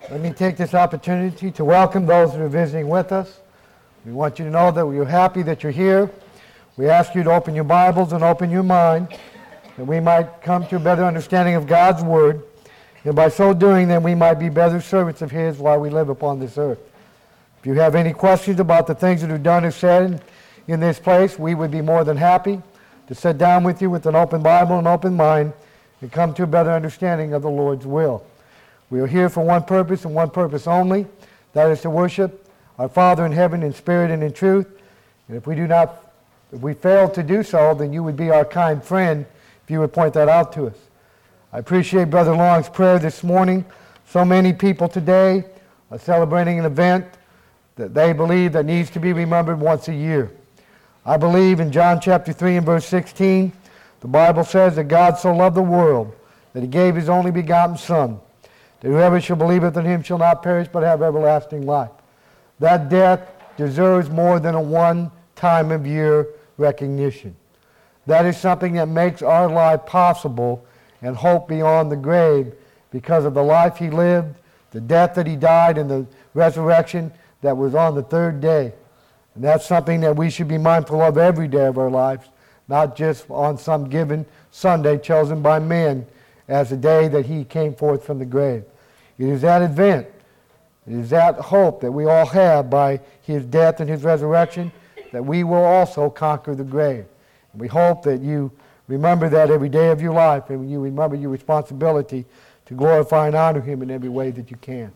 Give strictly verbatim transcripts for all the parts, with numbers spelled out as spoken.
Let me take this opportunity to welcome those who are visiting with us. We want you to know that we're happy that you're here. We ask you to open your Bibles and open your mind, that we might come to a better understanding of God's Word, and by so doing, that we might be better servants of His while we live upon this earth. If you have any questions about the things that are done or said in this place, we would be more than happy to sit down with you with an open Bible and open mind and come to a better understanding of the Lord's will. We are here for one purpose and one purpose only. That is to worship our Father in heaven in spirit and in truth. And if we do not, if we fail to do so, then you would be our kind friend if you would point that out to us. I appreciate Brother Long's prayer this morning. So many people today are celebrating an event that they believe that needs to be remembered once a year. I believe in John chapter three and verse sixteen, the Bible says that God so loved the world that He gave His only begotten Son, that whoever shall believeth in Him shall not perish but have everlasting life. That death deserves more than a one time of year recognition. That is something that makes our life possible and hope beyond the grave because of the life He lived, the death that He died, and the resurrection that was on the third day. And that's something that we should be mindful of every day of our lives, not just on some given Sunday chosen by man as the day that He came forth from the grave. It is that event, it is that hope that we all have by His death and His resurrection that we will also conquer the grave. And we hope that you remember that every day of your life, and you remember your responsibility to glorify and honor Him in every way that you can.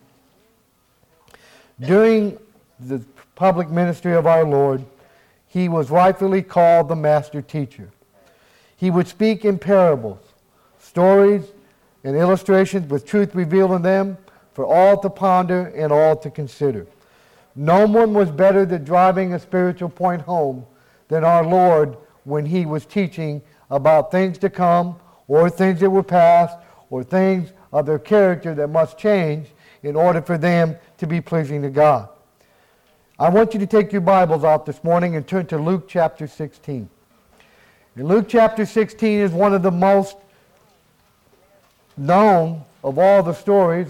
During the public ministry of our Lord, He was rightfully called the Master Teacher. He would speak in parables, stories, and illustrations with truth revealed in them for all to ponder and all to consider. No one was better at driving a spiritual point home than our Lord when He was teaching about things to come, or things that were past, or things of their character that must change in order for them to be pleasing to God. I want you to take your Bibles out this morning and turn to Luke chapter sixteen. And Luke chapter sixteen is one of the most known of all the stories,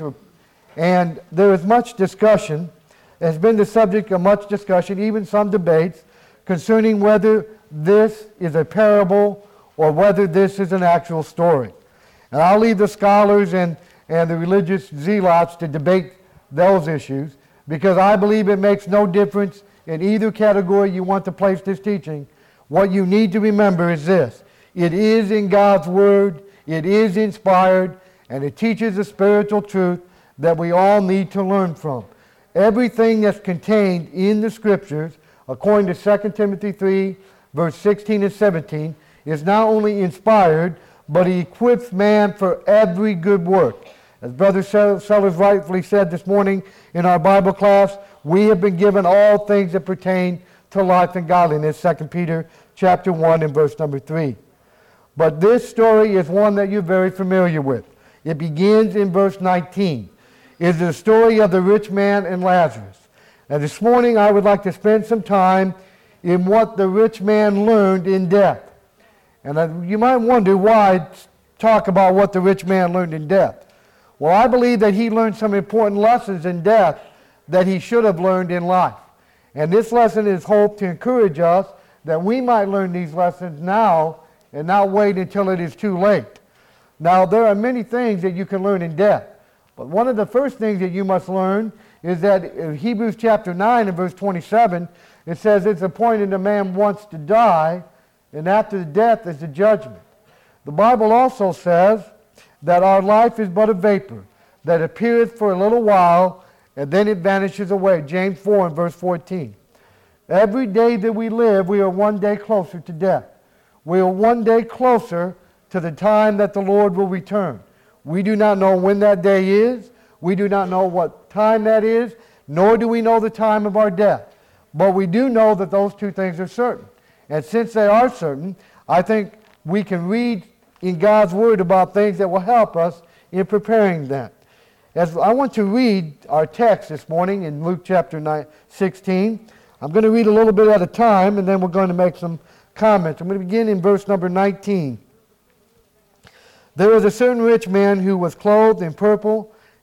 and there is much discussion. It has been the subject of much discussion, even some debates, concerning whether this is a parable or whether this is an actual story. And I'll leave the scholars and, and the religious zealots to debate those issues, because I believe it makes no difference in either category you want to place this teaching. What you need to remember is this: it is in God's Word, it is inspired, and it teaches a spiritual truth that we all need to learn from. Everything that's contained in the Scriptures, according to Second Timothy three, verse sixteen and seventeen, is not only inspired, but He equips man for every good work. As Brother Sellers rightfully said this morning in our Bible class, we have been given all things that pertain to life and godliness, Second Peter chapter one and verse number three. But this story is one that you're very familiar with. It begins in verse nineteen. It is the story of the rich man and Lazarus. And this morning I would like to spend some time in what the rich man learned in death. And uh, you might wonder why talk about what the rich man learned in death. Well, I believe that he learned some important lessons in death that he should have learned in life. And this lesson is hoped to encourage us that we might learn these lessons now and not wait until it is too late. Now, there are many things that you can learn in death. But one of the first things that you must learn is that in Hebrews chapter nine and verse twenty-seven, it says it's appointed a man once to die, and after the death is the judgment. The Bible also says that our life is but a vapor, that appeareth for a little while, and then it vanishes away. James four and verse fourteen. Every day that we live, we are one day closer to death. We are one day closer to the time that the Lord will return. We do not know when that day is. We do not know what time that is, nor do we know the time of our death. But we do know that those two things are certain. And since they are certain, I think we can read in God's Word about things that will help us in preparing that. As I want to read our text this morning in Luke chapter sixteen. I'm going to read a little bit at a time, and then we're going to make some comments. I'm going to begin in verse number nineteen. There was a certain rich man who was clothed in purple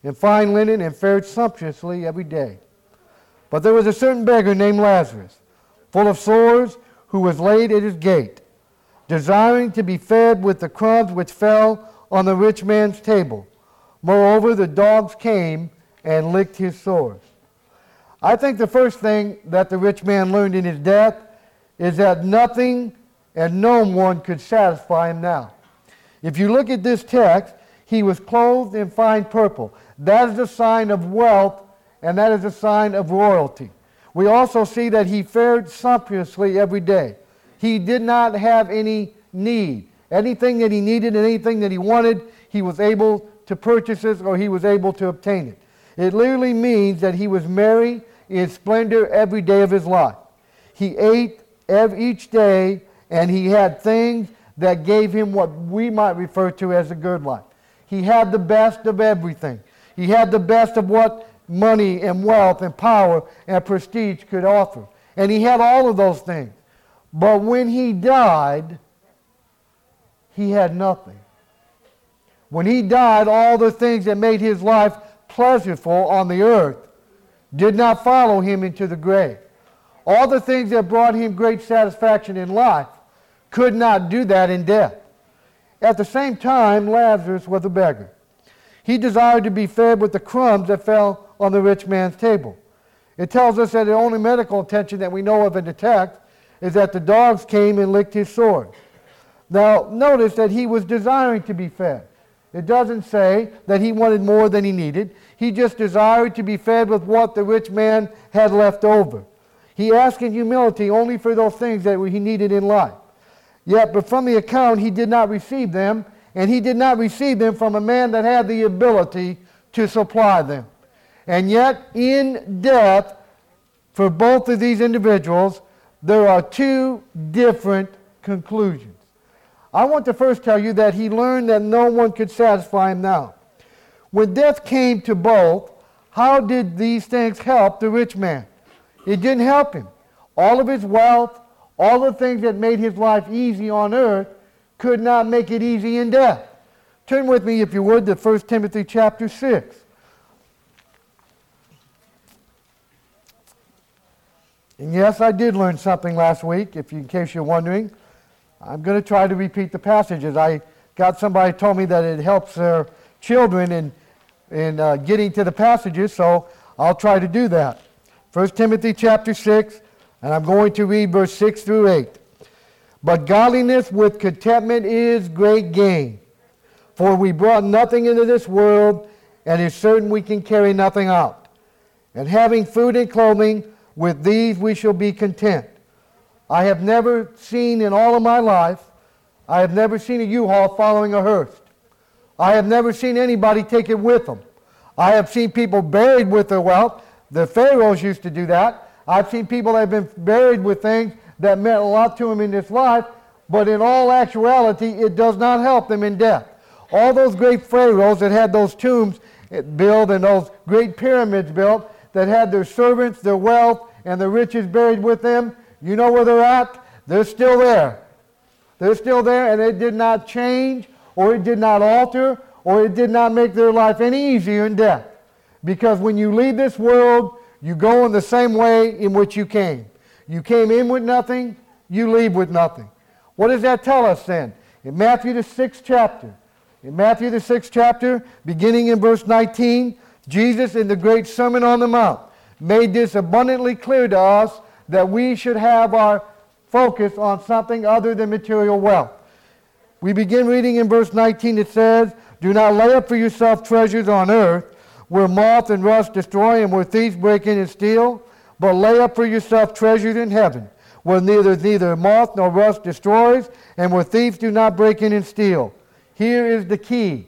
and fine linen and fared sumptuously every day. But there was a certain beggar named Lazarus, full of sores, who was laid at his gate, desiring to be fed with the crumbs which fell on the rich man's table. Moreover, the dogs came and licked his sores. I think the first thing that the rich man learned in his death is that nothing and no one could satisfy him now. If you look at this text, he was clothed in fine purple. That is a sign of wealth, and that is a sign of royalty. We also see that he fared sumptuously every day. He did not have any need. Anything that he needed and anything that he wanted, he was able to purchase it or he was able to obtain it. It literally means that he was merry in splendor every day of his life. He ate every, each day, and he had things that gave him what we might refer to as a good life. He had the best of everything. He had the best of what money and wealth and power and prestige could offer. And he had all of those things. But when he died, he had nothing. When he died, all the things that made his life pleasurable on the earth did not follow him into the grave. All the things that brought him great satisfaction in life could not do that in death. At the same time, Lazarus was a beggar. He desired to be fed with the crumbs that fell on the rich man's table. It tells us that the only medical attention that we know of in the text is that the dogs came and licked his sores. Now, notice that he was desiring to be fed. It doesn't say that he wanted more than he needed. He just desired to be fed with what the rich man had left over. He asked in humility only for those things that he needed in life. Yet, but from the account, he did not receive them, and he did not receive them from a man that had the ability to supply them. And yet, in death, for both of these individuals, there are two different conclusions. I want to first tell you that he learned that no one could satisfy him now. When death came to both, how did these things help the rich man? It didn't help him. All of his wealth, all the things that made his life easy on earth, could not make it easy in death. Turn with me, if you would, to First Timothy chapter six. And yes, I did learn something last week, if you, in case you're wondering. I'm going to try to repeat the passages. I got somebody told me that it helps their children in, in uh, getting to the passages, so I'll try to do that. First Timothy chapter six, and I'm going to read verse six through eight. But godliness with contentment is great gain. For we brought nothing into this world, and it's certain we can carry nothing out. And having food and clothing, with these we shall be content. I have never seen in all of my life, I have never seen a U-Haul following a hearse. I have never seen anybody take it with them. I have seen people buried with their wealth. The pharaohs used to do that. I've seen people that have been buried with things that meant a lot to them in this life, but in all actuality, it does not help them in death. All those great pharaohs that had those tombs built and those great pyramids built that had their servants, their wealth, and their riches buried with them, you know where they're at? They're still there. They're still there, and it did not change, or it did not alter, or it did not make their life any easier in death. Because when you leave this world, you go in the same way in which you came. You came in with nothing, you leave with nothing. What does that tell us then? In Matthew the sixth chapter, in Matthew the sixth chapter, beginning in verse nineteen, Jesus in the great Sermon on the Mount made this abundantly clear to us that we should have our focus on something other than material wealth. We begin reading in verse nineteen. It says, "Do not lay up for yourself treasures on earth, where moth and rust destroy and where thieves break in and steal, but lay up for yourself treasures in heaven, where neither neither moth nor rust destroys, and where thieves do not break in and steal." Here is the key.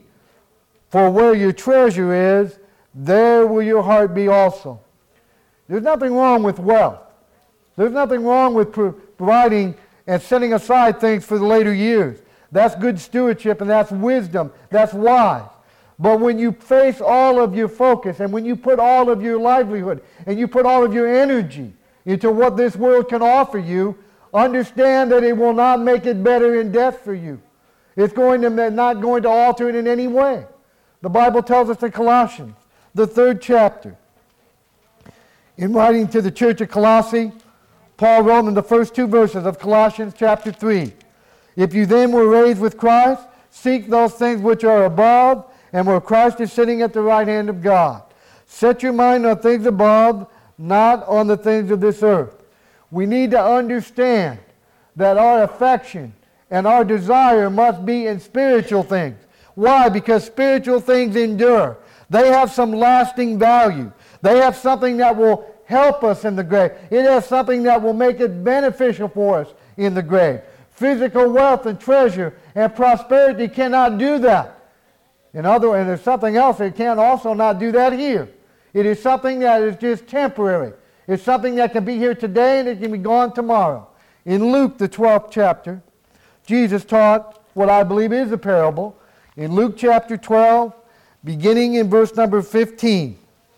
For where your treasure is, there will your heart be also. There's nothing wrong with wealth. There's nothing wrong with providing and setting aside things for the later years. That's good stewardship, and that's wisdom. That's wise. But when you face all of your focus, and when you put all of your livelihood, and you put all of your energy into what this world can offer you, understand that it will not make it better in death for you. It's going to not going to alter it in any way. The Bible tells us in Colossians the third chapter. In writing to the church of Colossae, Paul wrote in the first two verses of Colossians chapter three, "If you then were raised with Christ, seek those things which are above, and where Christ is sitting at the right hand of God. Set your mind on things above, not on the things of this earth." We need to understand that our affection and our desire must be in spiritual things. Why? Because spiritual things endure. They have some lasting value. They have something that will help us in the grave. It has something that will make it beneficial for us in the grave. Physical wealth and treasure and prosperity cannot do that. In other words, there's something else that can also not do that here. It is something that is just temporary. It's something that can be here today and it can be gone tomorrow. In Luke, the twelfth chapter, Jesus taught what I believe is a parable. In Luke chapter twelve, beginning in verse number fifteen.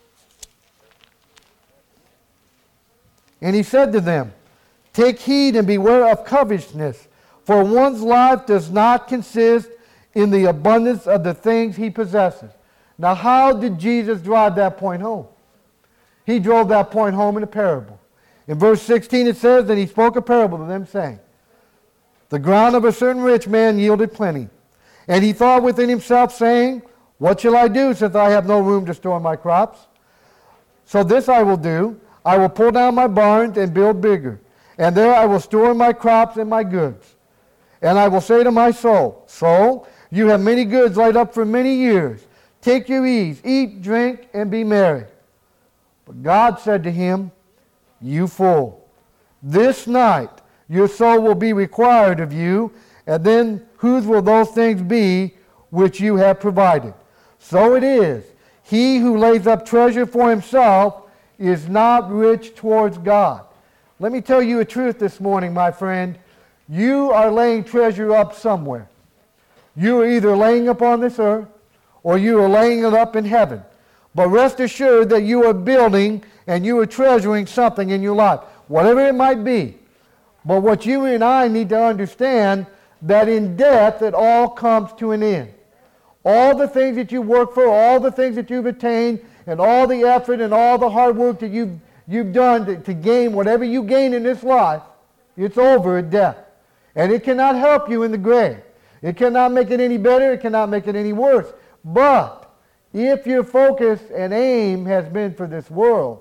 "And he said to them, Take heed and beware of covetousness, for one's life does not consist in the abundance of the things he possesses." Now, how did Jesus drive that point home? He drove that point home in a parable. In verse sixteen it says, "And he spoke a parable to them, saying, The ground of a certain rich man yielded plenty. And he thought within himself, saying, What shall I do, since I have no room to store my crops? So this I will do, I will pull down my barns and build bigger, and there I will store my crops and my goods. And I will say to my soul, Soul, you have many goods laid up for many years. Take your ease, eat, drink, and be merry. But God said to him, You fool, this night your soul will be required of you, and then whose will those things be which you have provided? So it is, he who lays up treasure for himself is not rich towards God." Let me tell you a truth this morning, my friend. You are laying treasure up somewhere. You are either laying up on this earth, or you are laying it up in heaven. But rest assured that you are building and you are treasuring something in your life, whatever it might be. But what you and I need to understand, that in death it all comes to an end. All the things that you work for, all the things that you've attained, and all the effort and all the hard work that you've, you've done to, to gain whatever you gain in this life, it's over at death. And it cannot help you in the grave. It cannot make it any better. It cannot make it any worse. But if your focus and aim has been for this world,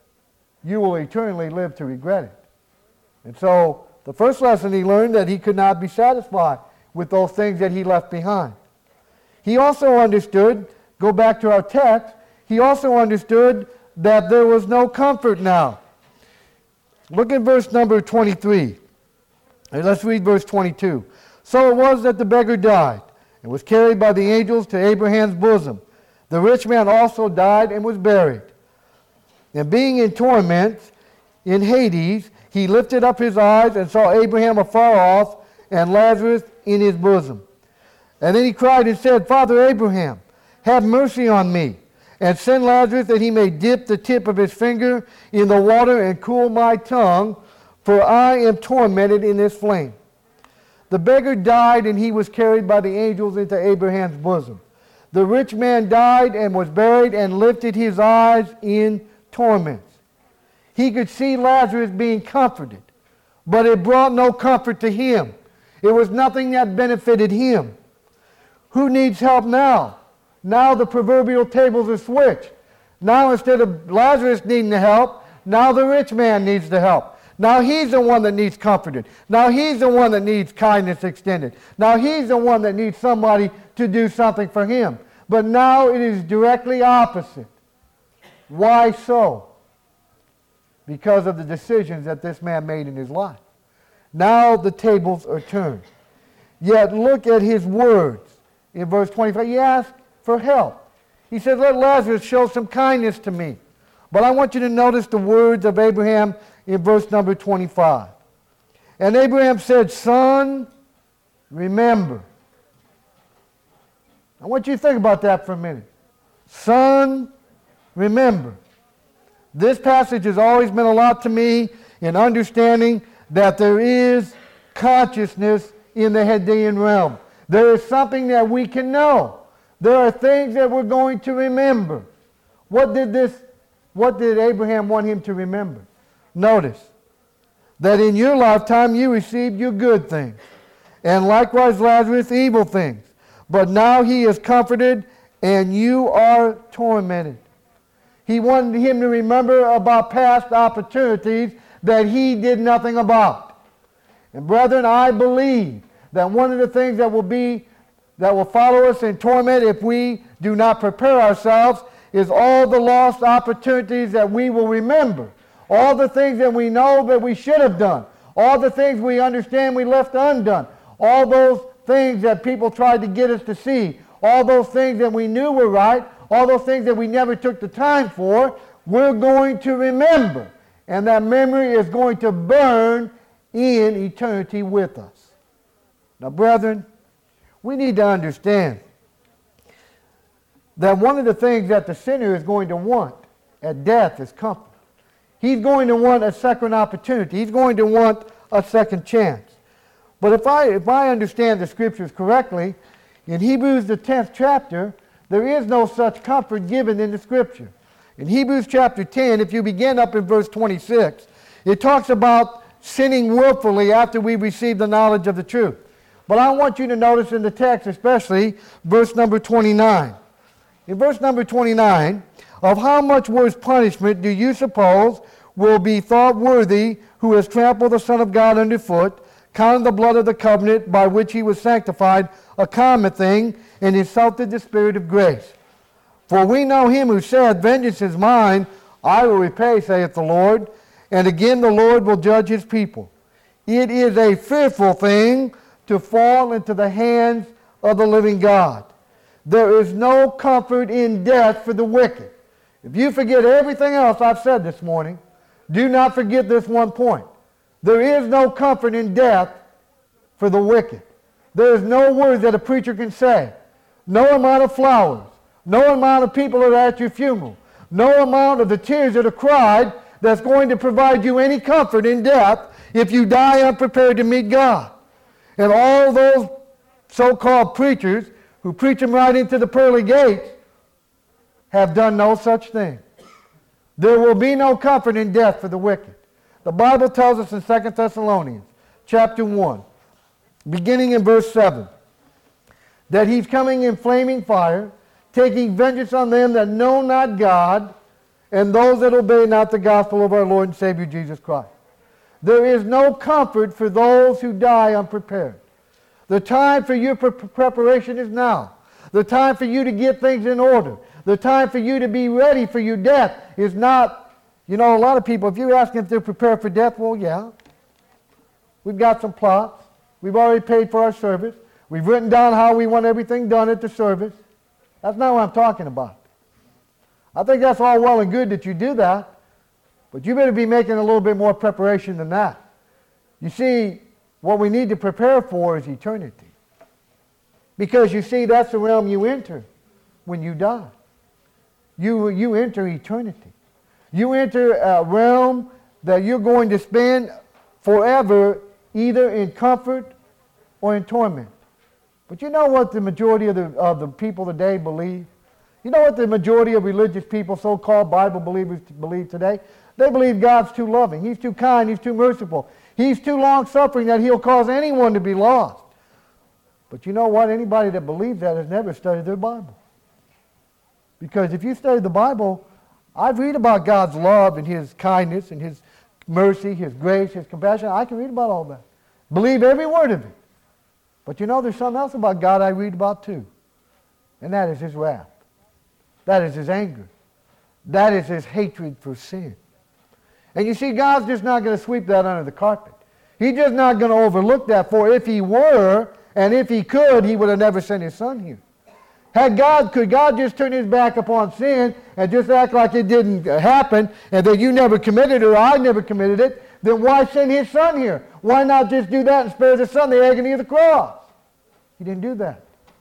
you will eternally live to regret it. And so the first lesson he learned, that he could not be satisfied with those things that he left behind. He also understood, go back to our text, he also understood that there was no comfort now. Look at verse number twenty-three. And let's read verse twenty-two. "So it was that the beggar died, and was carried by the angels to Abraham's bosom. The rich man also died and was buried. And being in torment in Hades, he lifted up his eyes and saw Abraham afar off, and Lazarus in his bosom. And then he cried and said, Father Abraham, have mercy on me, and send Lazarus that he may dip the tip of his finger in the water and cool my tongue, for I am tormented in this flame." The beggar died, and he was carried by the angels into Abraham's bosom. The rich man died and was buried and lifted his eyes in torments. He could see Lazarus being comforted, but it brought no comfort to him. It was nothing that benefited him. Who needs help now? Now the proverbial tables are switched. Now instead of Lazarus needing the help, now the rich man needs the help. Now he's the one that needs comforted. Now he's the one that needs kindness extended. Now he's the one that needs somebody to do something for him. But now it is directly opposite. Why so? Because of the decisions that this man made in his life. Now the tables are turned. Yet look at his words. In verse twenty-five, he asked for help. He said, let Lazarus show some kindness to me. But I want you to notice the words of Abraham in verse number twenty-five. And Abraham said, Son, remember. I want you to think about that for a minute. Son, remember. This passage has always meant a lot to me in understanding that there is consciousness in the Hadean realm. There is something that we can know. There are things that we're going to remember. What did this, what did Abraham want him to remember? Notice that in your lifetime you received your good things, and likewise Lazarus evil things. But now he is comforted, and you are tormented. He wanted him to remember about past opportunities that he did nothing about. And brethren, I believe that one of the things that will be, that will follow us in torment if we do not prepare ourselves is all the lost opportunities that we will remember. All the things that we know that we should have done. All the things we understand we left undone. All those things that people tried to get us to see. All those things that we knew were right. All those things that we never took the time for. We're going to remember. And that memory is going to burn in eternity with us. Now, brethren, we need to understand that one of the things that the sinner is going to want at death is comfort. He's going to want a second opportunity. He's going to want a second chance. But if I, if I understand the Scriptures correctly, in Hebrews the tenth chapter, there is no such comfort given in the Scripture. In Hebrews chapter ten, if you begin up in verse twenty-six, it talks about sinning willfully after we receive the knowledge of the truth. But I want you to notice in the text, especially verse number twenty-nine. In verse number twenty-nine, of how much worse punishment do you suppose will be thought worthy who has trampled the Son of God underfoot, counted the blood of the covenant by which he was sanctified a common thing, and insulted the Spirit of grace? For we know him who said, vengeance is mine, I will repay, saith the Lord. And again the Lord will judge his people. It is a fearful thing to fall into the hands of the living God. There is no comfort in death for the wicked. If you forget everything else I've said this morning, do not forget this one point. There is no comfort in death for the wicked. There is no words that a preacher can say. No amount of flowers. No amount of people that are at your funeral. No amount of the tears that are cried that's going to provide you any comfort in death if you die unprepared to meet God. And all those so-called preachers who preach them right into the pearly gates have done no such thing. There will be no comfort in death for the wicked. The Bible tells us in Second Thessalonians chapter one, beginning in verse seven, that he's coming in flaming fire, taking vengeance on them that know not God, and those that obey not the gospel of our Lord and Savior Jesus Christ. There is no comfort for those who die unprepared. The time for your pre- preparation is now. The time for you to get things in order. The time for you to be ready for your death is not, you know, a lot of people, if you ask them if they're prepared for death, well, yeah. We've got some plots. We've already paid for our service. We've written down how we want everything done at the service. That's not what I'm talking about. I think that's all well and good that you do that, but you better be making a little bit more preparation than that. You see, what we need to prepare for is eternity. Because you see, that's the realm you enter when you die. You, you enter eternity. You enter a realm that you're going to spend forever either in comfort or in torment. But you know what the majority of the, of the people today believe? You know what the majority of religious people, so-called Bible believers, believe today? They believe God's too loving. He's too kind. He's too merciful. He's too long-suffering that he'll cause anyone to be lost. But you know what? Anybody that believes that has never studied their Bible. Because if you study the Bible, I read about God's love and his kindness and his mercy, his grace, his compassion. I can read about all that. Believe every word of it. But you know, there's something else about God I read about too. And that is his wrath. That is his anger. That is his hatred for sin. And you see, God's just not going to sweep that under the carpet. He's just not going to overlook that, for if he were, and if he could, he would have never sent his son here. Had God, could God just turn his back upon sin and just act like it didn't happen and that you never committed it or I never committed it, then why send his son here? Why not just do that and spare the son the agony of the cross? He didn't do that.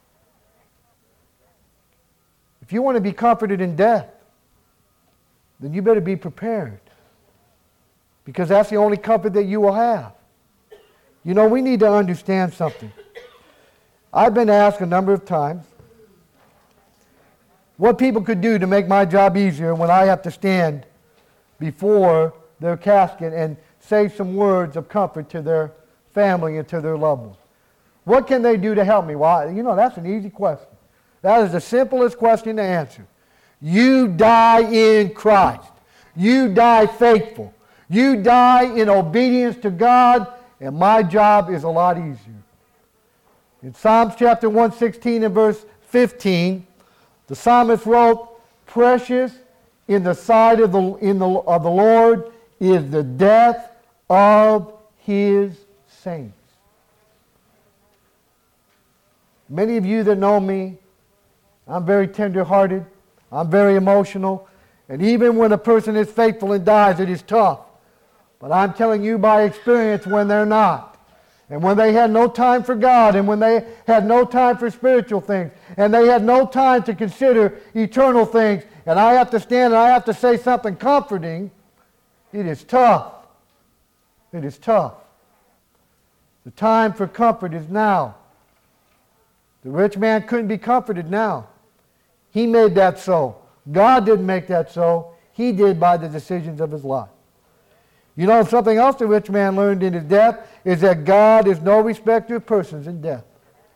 If you want to be comforted in death, then you better be prepared. Because that's the only comfort that you will have. You know, we need to understand something. I've been asked a number of times, what people could do to make my job easier when I have to stand before their casket and say some words of comfort to their family and to their loved ones. What can they do to help me? Well, you know, that's an easy question. That is the simplest question to answer. You die in Christ. You die faithful. You die in obedience to God, and my job is a lot easier. In Psalms chapter one sixteen and verse fifteen, the psalmist wrote, "Precious in the sight of the, in the, of the Lord is the death of his saints." Many of you that know me, I'm very tender-hearted. I'm very emotional. And even when a person is faithful and dies, it is tough. But I'm telling you by experience, when they're not, and when they had no time for God, and when they had no time for spiritual things, and they had no time to consider eternal things, and I have to stand and I have to say something comforting, it is tough. It is tough. The time for comfort is now. The rich man couldn't be comforted now. He made that so. God didn't make that so. He did by the decisions of his life. You know, something else the rich man learned in his death is that God is no respecter of persons in death.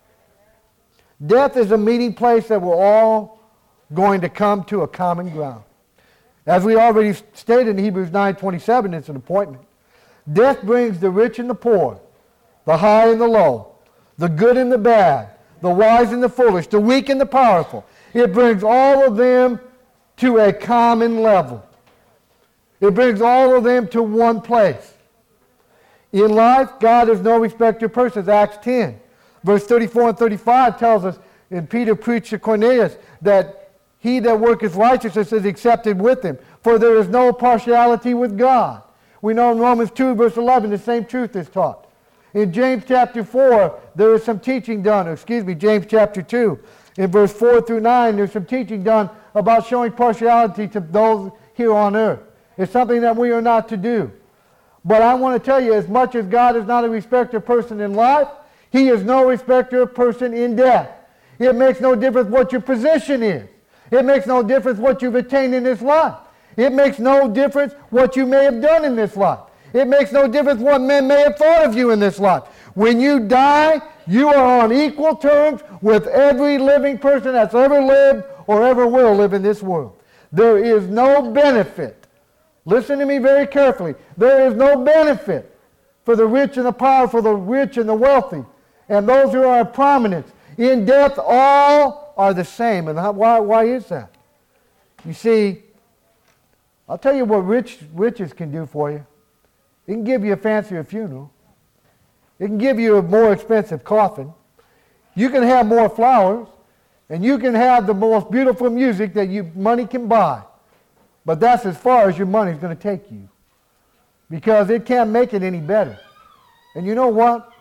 Death is a meeting place that we're all going to come to a common ground. As we already stated in Hebrews nine twenty-seven, it's an appointment. Death brings the rich and the poor, the high and the low, the good and the bad, the wise and the foolish, the weak and the powerful. It brings all of them to a common level. It brings all of them to one place. In life, God is no respecter of persons. Acts ten, verse thirty-four and thirty-five tells us, and Peter preached to Cornelius, that he that worketh righteousness is accepted with him, for there is no partiality with God. We know in Romans two, verse eleven, the same truth is taught. In James chapter four, there is some teaching done, or excuse me, James chapter two. In verse four through nine, there's some teaching done about showing partiality to those here on earth. It's something that we are not to do. But I want to tell you, as much as God is not a respecter of person in life, he is no respecter of person in death. It makes no difference what your position is. It makes no difference what you've attained in this life. It makes no difference what you may have done in this life. It makes no difference what men may have thought of you in this life. When you die, you are on equal terms with every living person that's ever lived or ever will live in this world. There is no benefit. Listen to me very carefully. There is no benefit for the rich and the powerful, the rich and the wealthy, and those who are in prominence. In death, all are the same. And how, why, why is that? You see, I'll tell you what rich, riches can do for you. It can give you a fancier funeral. It can give you a more expensive coffin. You can have more flowers, and you can have the most beautiful music that you, money can buy. But that's as far as your money is going to take you, because it can't make it any better. And you know what?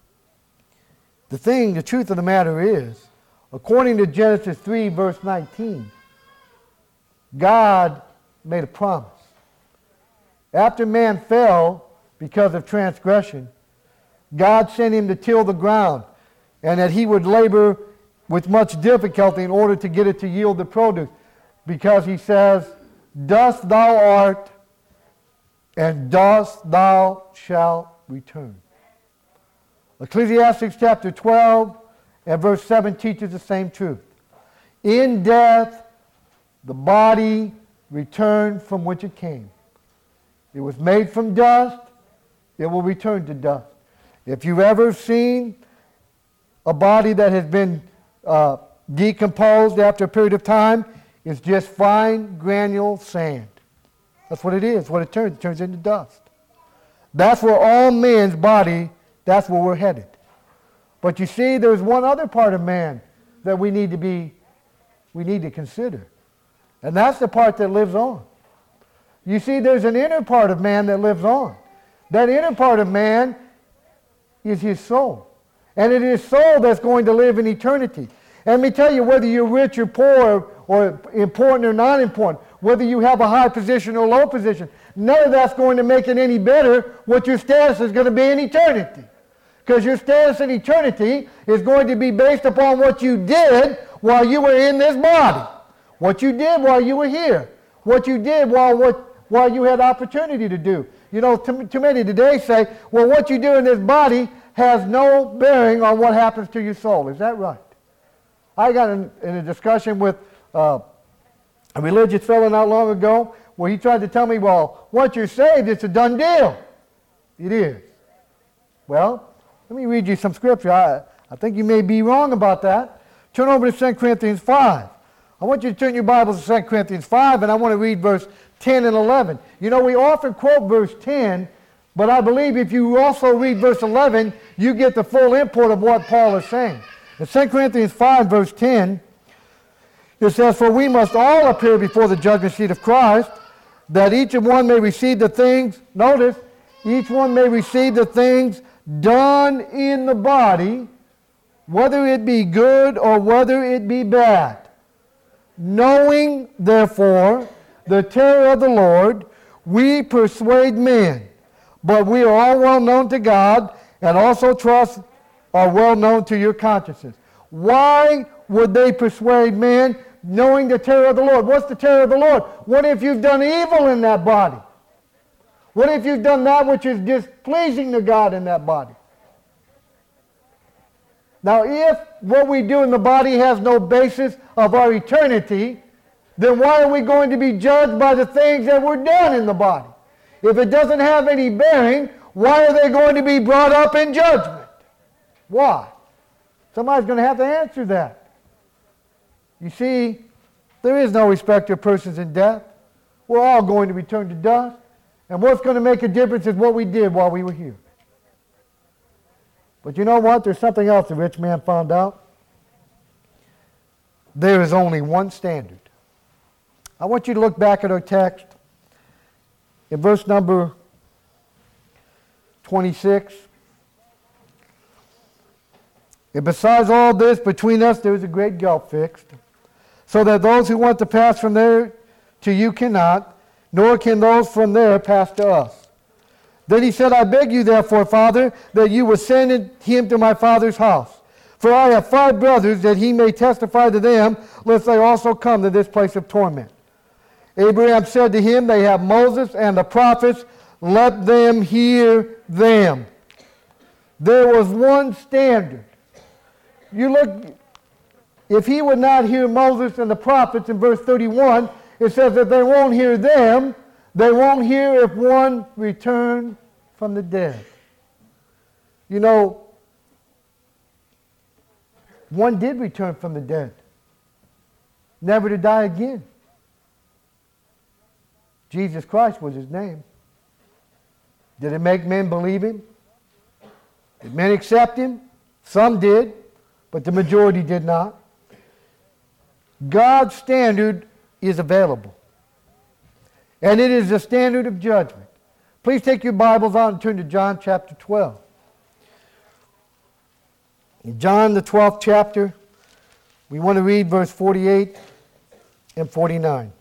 The thing, the truth of the matter is, according to Genesis three, verse nineteen, God made a promise. After man fell because of transgression, God sent him to till the ground, and that he would labor with much difficulty in order to get it to yield the produce. Because he says, "Dust thou art, and dust thou shalt return." Ecclesiastes chapter twelve and verse seven teaches the same truth. In death, the body returned from which it came. It was made from dust, it will return to dust. If you've ever seen a body that has been uh, decomposed after a period of time, it's just fine granule sand. That's what it is, what it turns. It turns into dust. That's where all man's body, that's where we're headed. But you see, there's one other part of man that we need to be, we need to consider. And that's the part that lives on. You see, there's an inner part of man that lives on. That inner part of man is his soul. And it is soul that's going to live in eternity. And let me tell you, whether you're rich or poor, or important or not important, whether you have a high position or low position, none of that's going to make it any better what your status is going to be in eternity. Because your status in eternity is going to be based upon what you did while you were in this body. What you did while you were here. What you did while, what, while you had opportunity to do. You know, too, too many today say, well, what you do in this body has no bearing on what happens to your soul. Is that right? I got in, in a discussion with uh, a religious fellow not long ago where he tried to tell me, well, once you're saved, it's a done deal. It is. Well, let me read you some scripture. I, I think you may be wrong about that. Turn over to Second Corinthians five. I want you to turn your Bibles to Second Corinthians five, and I want to read verse ten and eleven. You know, we often quote verse ten, but I believe if you also read verse eleven, you get the full import of what Paul is saying. In Second Corinthians five, verse ten, it says, for we must all appear before the judgment seat of Christ, that each of one may receive the things, notice, each one may receive the things done in the body, whether it be good or whether it be bad. Knowing, therefore, the terror of the Lord, we persuade men, but we are all well known to God, and also trust are well known to your consciences. Why would they persuade men, knowing the terror of the Lord? What's the terror of the Lord? What if you've done evil in that body? What if you've done that which is displeasing to God in that body? Now, if what we do in the body has no basis of our eternity, then why are we going to be judged by the things that were done in the body? If it doesn't have any bearing, why are they going to be brought up in judgment? Why? Somebody's going to have to answer that. You see, there is no respect of persons in death. We're all going to return to dust. And what's going to make a difference is what we did while we were here. But you know what? There's something else the rich man found out. There is only one standard. I want you to look back at our text in verse number twenty-six. And besides all this, between us there is a great gulf fixed, so that those who want to pass from there to you cannot, nor can those from there pass to us. Then he said, I beg you therefore, Father, that you will send him to my father's house. For I have five brothers, that he may testify to them, lest they also come to this place of torment. Abraham said to him, they have Moses and the prophets, let them hear them. There was one standard. You look, if he would not hear Moses and the prophets in verse thirty-one, it says that they won't hear them, they won't hear if one returned from the dead. You know, one did return from the dead, never to die again. Jesus Christ was his name. Did it make men believe him? Did men accept him? Some did, but the majority did not. God's standard is available. And it is the standard of judgment. Please take your Bibles out and turn to John chapter twelve. In John the twelfth chapter, we want to read verse forty-eight and forty-nine.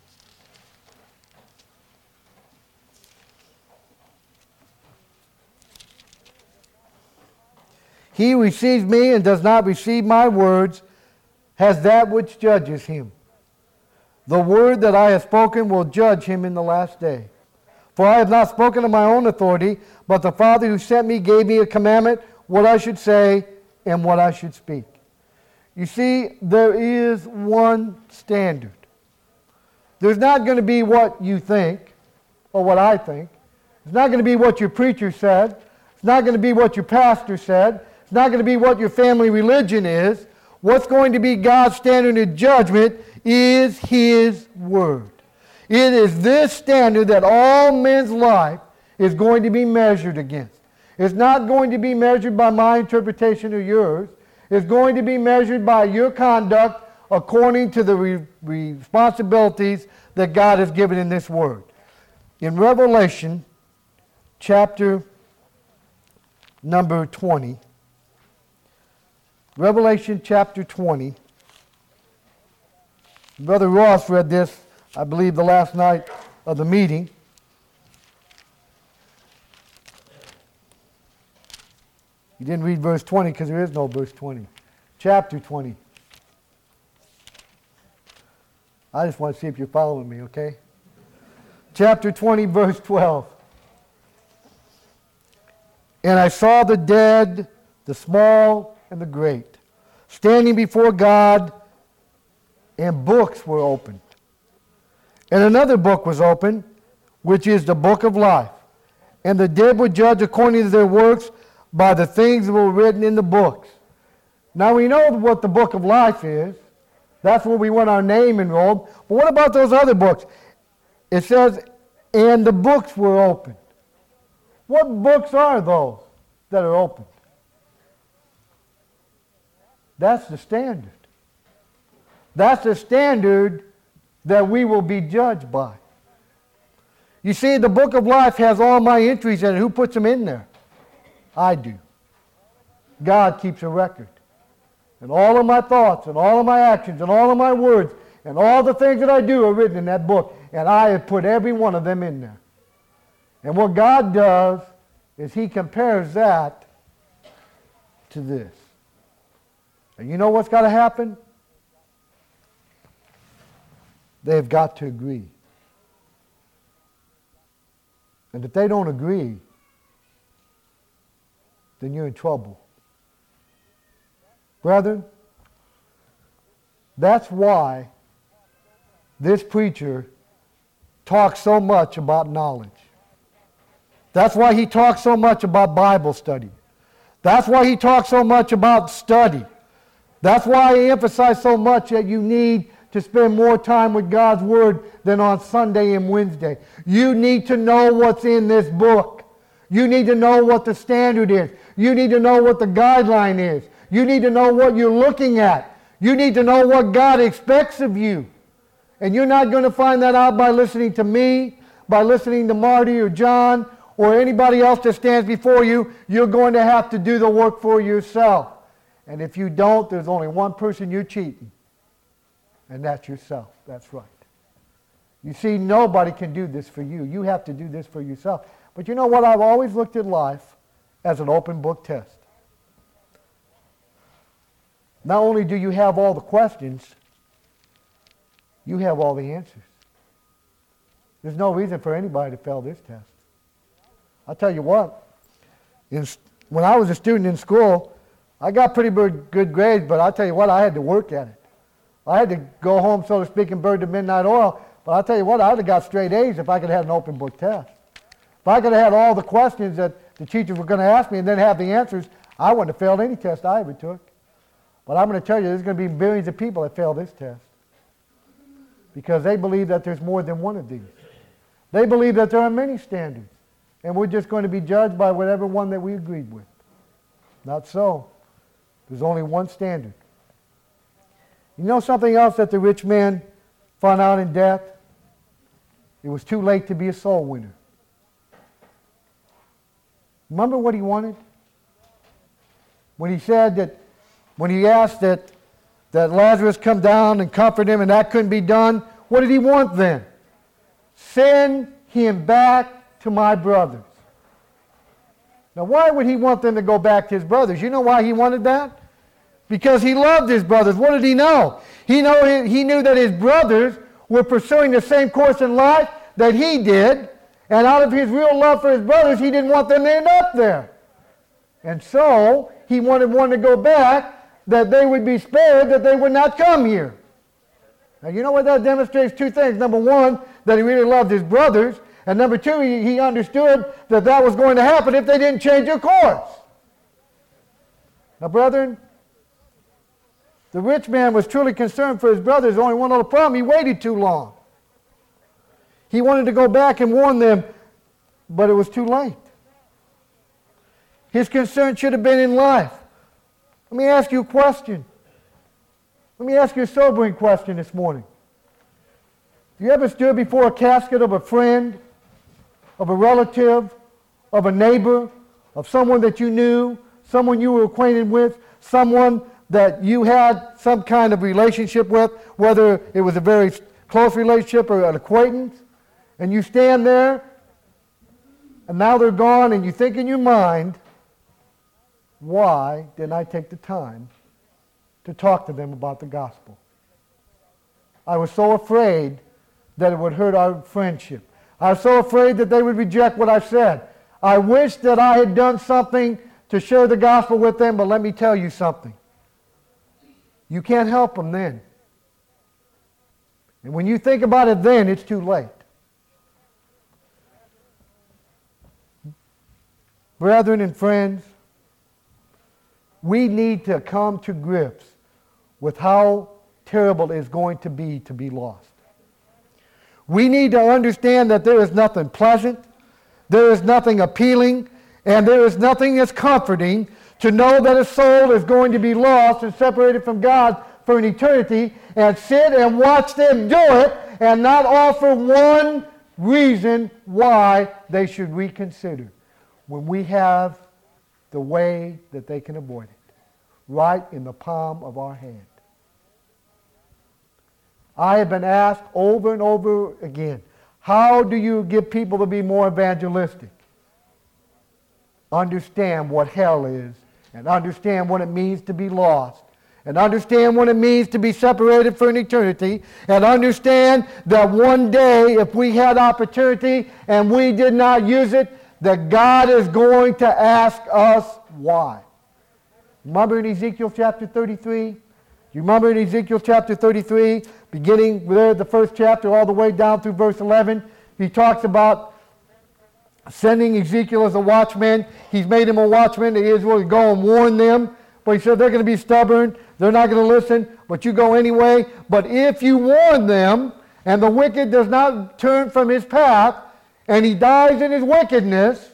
He who receives me and does not receive my words has that which judges him. The word that I have spoken will judge him in the last day. For I have not spoken of my own authority, but the Father who sent me gave me a commandment, what I should say and what I should speak. You see, there is one standard. There's not going to be what you think or what I think. It's not going to be what your preacher said. It's not going to be what your pastor said. It's not going to be what your family religion is. What's going to be God's standard of judgment is his word. It is this standard that all men's life is going to be measured against. It's not going to be measured by my interpretation or yours. It's going to be measured by your conduct according to the re- responsibilities that God has given in this word. In Revelation chapter number twenty, Revelation chapter twenty, Brother Ross read this, I believe, the last night of the meeting. He didn't read verse twenty because there is no verse twenty. Chapter twenty. I just want to see if you're following me, okay? Chapter twenty, verse twelve. And I saw the dead, the small and the great, standing before God, and books were opened. And another book was opened, which is the book of life. And the dead were judged according to their works by the things that were written in the books. Now we know what the book of life is. That's where we want our name enrolled. But what about those other books? It says, and the books were opened. What books are those that are opened? That's the standard. That's the standard that we will be judged by. You see, the book of life has all my entries in it. Who puts them in there? I do. God keeps a record. And all of my thoughts and all of my actions and all of my words and all the things that I do are written in that book. And I have put every one of them in there. And what God does is He compares that to this. And you know what's got to happen? They've got to agree. And if they don't agree, then you're in trouble. Brethren, that's why this preacher talks so much about knowledge. That's why he talks so much about Bible study. That's why he talks so much about study. That's why he emphasizes so much that you need to spend more time with God's Word than on Sunday and Wednesday. You need to know what's in this book. You need to know what the standard is. You need to know what the guideline is. You need to know what you're looking at. You need to know what God expects of you. And you're not going to find that out by listening to me, by listening to Marty or John, or anybody else that stands before you. You're going to have to do the work for yourself. And if you don't, there's only one person you're cheating. And that's yourself. That's right. You see, nobody can do this for you. You have to do this for yourself. But you know what? I've always looked at life as an open book test. Not only do you have all the questions, you have all the answers. There's no reason for anybody to fail this test. I'll tell you what, in, when I was a student in school, I got pretty good grades, but I'll tell you what, I had to work at it. I had to go home, so to speak, and burn the midnight oil, but I'll tell you what, I would have got straight A's if I could have had an open book test. If I could have had all the questions that the teachers were going to ask me and then have the answers, I wouldn't have failed any test I ever took. But I'm going to tell you, there's going to be billions of people that fail this test because they believe that there's more than one of these. They believe that there are many standards, and we're just going to be judged by whatever one that we agreed with. Not so. There's only one standard. You know something else that the rich man found out in death? It was too late to be a soul winner. Remember what he wanted? When he said that, when he asked that, that Lazarus come down and comfort him and that couldn't be done, what did he want then? Send him back to my brothers. Now why would he want them to go back to his brothers? You know why he wanted that? Because he loved his brothers. What did he know? He, know, he knew that his brothers were pursuing the same course in life that he did, and out of his real love for his brothers, he didn't want them to end up there. And so, he wanted one to go back, that they would be spared, that they would not come here. Now, you know what that demonstrates? Two things. Number one, that he really loved his brothers, and number two, he, he understood that that was going to happen if they didn't change their course. Now, brethren, the rich man was truly concerned for his brothers. Only one little problem, he waited too long. He wanted to go back and warn them, but it was too late. His concern should have been in life. Let me ask you a question. Let me ask you a sobering question this morning. Have you ever stood before a casket of a friend, of a relative, of a neighbor, of someone that you knew, someone you were acquainted with, someone that you had some kind of relationship with, whether it was a very close relationship or an acquaintance, and you stand there, and now they're gone, and you think in your mind, why didn't I take the time to talk to them about the gospel? I was so afraid that it would hurt our friendship. I was so afraid that they would reject what I said. I wish that I had done something to share the gospel with them, but let me tell you something. You can't help them then. And when you think about it then, it's too late. Brethren and friends, we need to come to grips with how terrible it is going to be to be lost. We need to understand that there is nothing pleasant, there is nothing appealing, and there is nothing that's comforting to know that a soul is going to be lost and separated from God for an eternity, and sit and watch them do it and not offer one reason why they should reconsider, when we have the way that they can avoid it right in the palm of our hand. I have been asked over and over again, how do you get people to be more evangelistic? Understand what hell is, and understand what it means to be lost, and understand what it means to be separated for an eternity, and understand that one day, if we had opportunity and we did not use it, that God is going to ask us why. Remember in Ezekiel chapter thirty-three? You remember in Ezekiel chapter thirty-three, beginning there at the first chapter all the way down through verse eleven, he talks about sending Ezekiel as a watchman. He's made him a watchman to Israel to go and warn them. But he said they're going to be stubborn. They're not going to listen, but you go anyway. But if you warn them, and the wicked does not turn from his path, and he dies in his wickedness,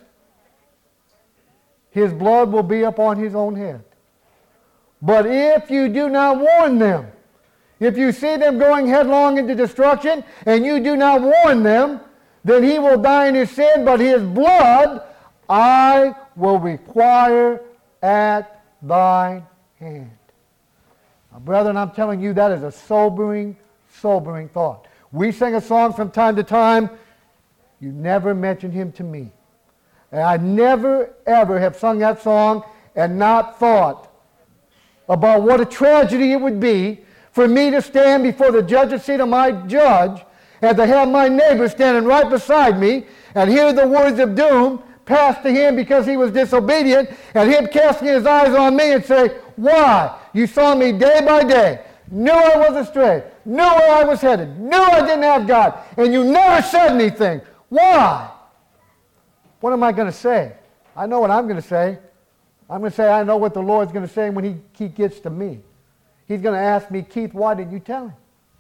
his blood will be upon his own head. But if you do not warn them, if you see them going headlong into destruction, and you do not warn them, then he will die in his sin, but his blood I will require at thine hand. Now, brethren, I'm telling you, that is a sobering, sobering thought. We sing a song from time to time, you never mention him to me. And I never, ever have sung that song and not thought about what a tragedy it would be for me to stand before the judge's seat of my judge and to have my neighbor standing right beside me and hear the words of doom passed to him because he was disobedient, and him casting his eyes on me and say, why? You saw me day by day, knew I was astray, knew where I was headed, knew I didn't have God, and you never said anything. Why? What am I going to say? I know what I'm going to say. I'm going to say I know what the Lord's going to say when he, he gets to me. He's going to ask me, Keith, why didn't you tell him?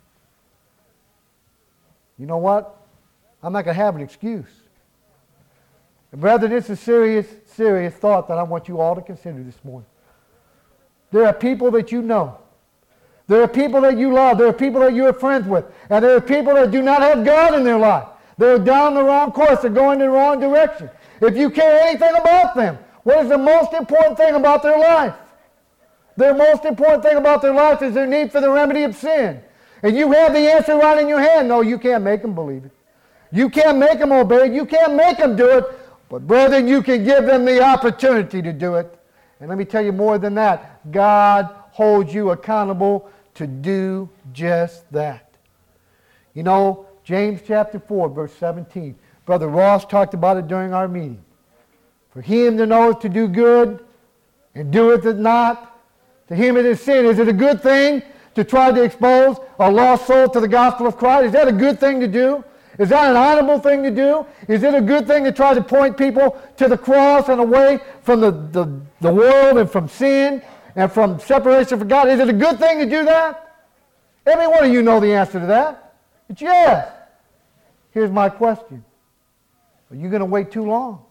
You know what? I'm not going to have an excuse. And brethren, it's a serious, serious thought that I want you all to consider this morning. There are people that you know. There are people that you love. There are people that you are friends with. And there are people that do not have God in their life. They're down the wrong course. They're going in the wrong direction. If you care anything about them, what is the most important thing about their life? The most important thing about their life is their need for the remedy of sin. And you have the answer right in your hand. No, you can't make them believe it. You can't make them obey it. You can't make them do it. But brethren, you can give them the opportunity to do it. And let me tell you more than that. God holds you accountable to do just that. You know, James chapter four, verse seventeen. Brother Ross talked about it during our meeting. For him that knoweth to do good and doeth it not, to him it is sin. Is it a good thing to try to expose a lost soul to the gospel of Christ? Is that a good thing to do? Is that an honorable thing to do? Is it a good thing to try to point people to the cross and away from the, the, the world and from sin and from separation from God? Is it a good thing to do that? Every one of you know the answer to that. It's yes. Here's my question. Are you going to wait too long?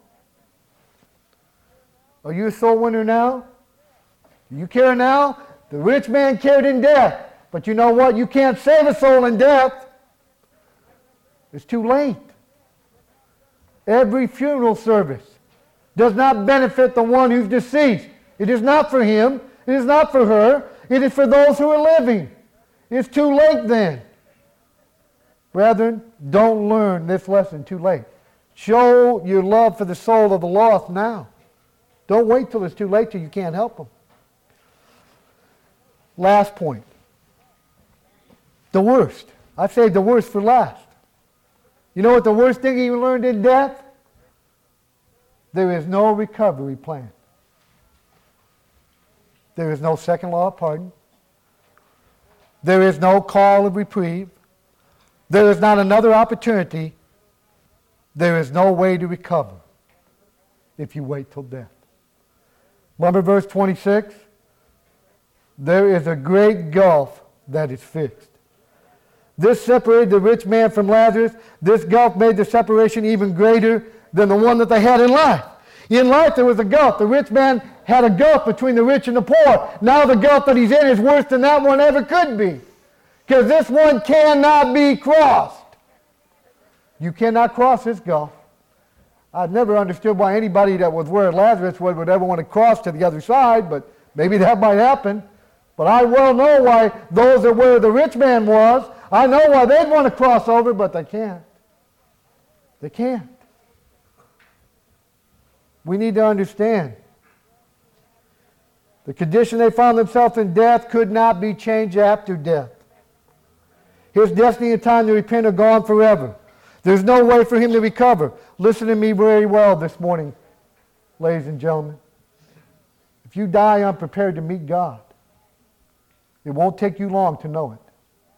Are you a soul winner now? Do you care now? The rich man cared in death. But you know what? You can't save a soul in death. It's too late. Every funeral service does not benefit the one who's deceased. It is not for him. It is not for her. It is for those who are living. It's too late then. Brethren, don't learn this lesson too late. Show your love for the soul of the lost now. Don't wait till it's too late till you can't help them. Last point. the worst. I saved the worst for last. You know what the worst thing he learned in death? There is no recovery plan. There is no second law of pardon. There is no call of reprieve. There is not another opportunity. There is no way to recover if you wait till death. Remember verse twenty-six? There is a great gulf that is fixed. This separated the rich man from Lazarus. This gulf made the separation even greater than the one that they had in life. In life there was a gulf. The rich man had a gulf between the rich and the poor. Now the gulf that he's in is worse than that one ever could be. Because this one cannot be crossed. You cannot cross this gulf. I've never understood why anybody that was where Lazarus was would ever want to cross to the other side, but maybe that might happen. But I well know why those that where the rich man was, I know why they'd want to cross over, but they can't. They can't. We need to understand the condition they found themselves in death could not be changed after death. His destiny and time to repent are gone forever. There's no way for him to recover. Listen to me very well this morning, ladies and gentlemen. If you die unprepared to meet God, it won't take you long to know it.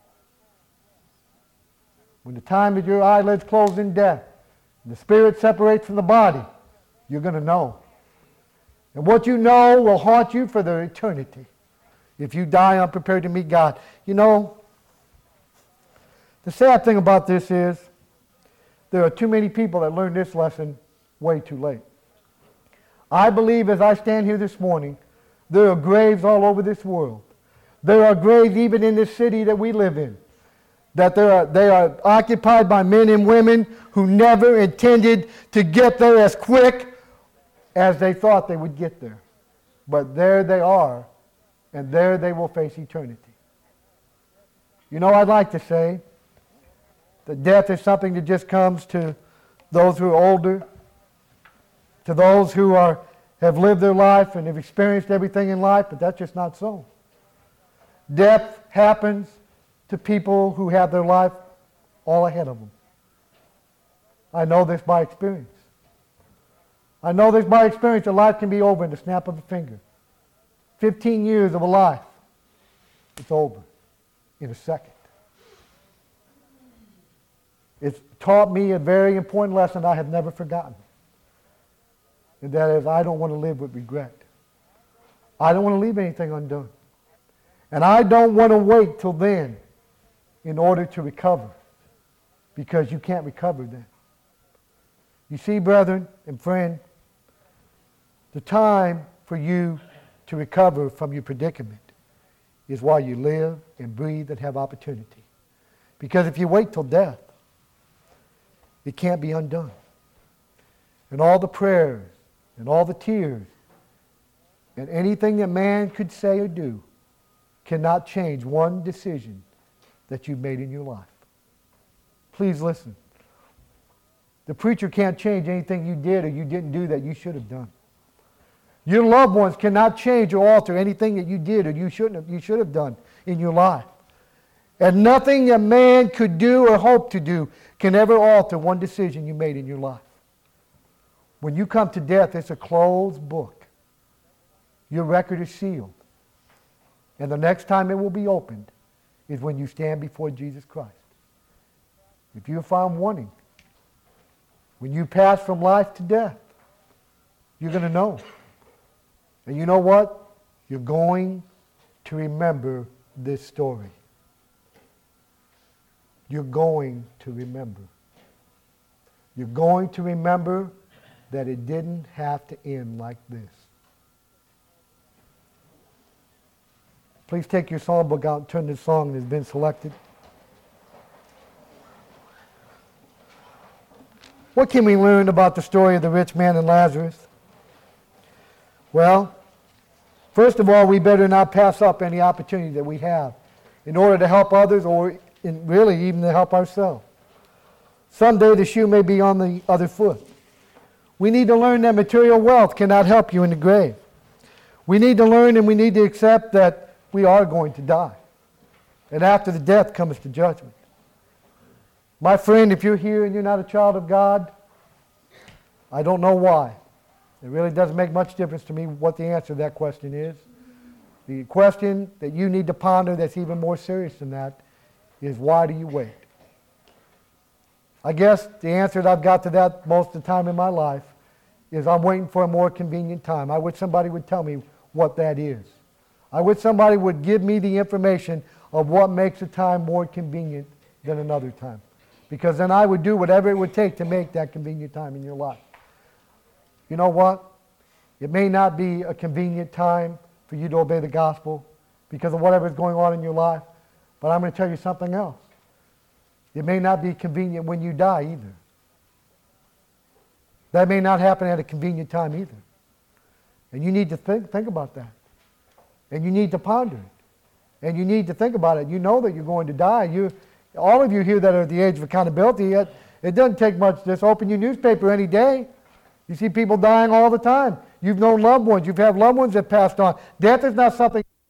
When the time that your eyelids close in death, and the spirit separates from the body, you're going to know. And what you know will haunt you for the eternity if you die unprepared to meet God. You know, the sad thing about this is there are too many people that learn this lesson way too late. I believe as I stand here this morning, there are graves all over this world. There are graves even in this city that we live in. That they are, they are occupied by men and women who never intended to get there as quick as they thought they would get there. But there they are, and there they will face eternity. You know, I'd like to say that death is something that just comes to those who are older, to those who are have lived their life and have experienced everything in life, but that's just not so. Death happens to people who have their life all ahead of them. I know this by experience. I know this by experience that life can be over in the snap of a finger. Fifteen years of a life, it's over in a second. It's taught me a very important lesson I have never forgotten. And that is, I don't want to live with regret. I don't want to leave anything undone. And I don't want to wait till then in order to recover, because you can't recover then. You see, brethren and friend, the time for you to recover from your predicament is while you live and breathe and have opportunity. Because if you wait till death, it can't be undone. And all the prayers and all the tears and anything that man could say or do cannot change one decision that you've made in your life. Please listen. The preacher can't change anything you did or you didn't do that you should have done. Your loved ones cannot change or alter anything that you did or you shouldn't have, you should have done in your life. And nothing a man could do or hope to do can ever alter one decision you made in your life. When you come to death, it's a closed book. Your record is sealed. And the next time it will be opened is when you stand before Jesus Christ. If you're found wanting, when you pass from life to death, you're going to know. And you know what? You're going to remember this story. You're going to remember. You're going to remember that it didn't have to end like this. Please take your songbook out and turn to the song that has been selected. What can we learn about the story of the rich man and Lazarus? Well, first of all, we better not pass up any opportunity that we have in order to help others or in really even to help ourselves. Someday the shoe may be on the other foot. We need to learn that material wealth cannot help you in the grave. We need to learn and we need to accept that we are going to die. And after the death cometh the judgment. My friend, if you're here and you're not a child of God, I don't know why. It really doesn't make much difference to me what the answer to that question is. The question that you need to ponder that's even more serious than that is, why do you wait? I guess the answer that I've got to that most of the time in my life is, I'm waiting for a more convenient time. I wish somebody would tell me what that is. I wish somebody would give me the information of what makes a time more convenient than another time. Because then I would do whatever it would take to make that convenient time in your life. You know what? It may not be a convenient time for you to obey the gospel because of whatever is going on in your life, but I'm going to tell you something else. It may not be convenient when you die either. That may not happen at a convenient time either. And you need to think, think about that. And you need to ponder it. And you need to think about it. You know that you're going to die. You, all of you here that are at the age of accountability, it, it doesn't take much. Just open your newspaper any day. You see people dying all the time. You've known loved ones. You've had loved ones that passed on. Death is not something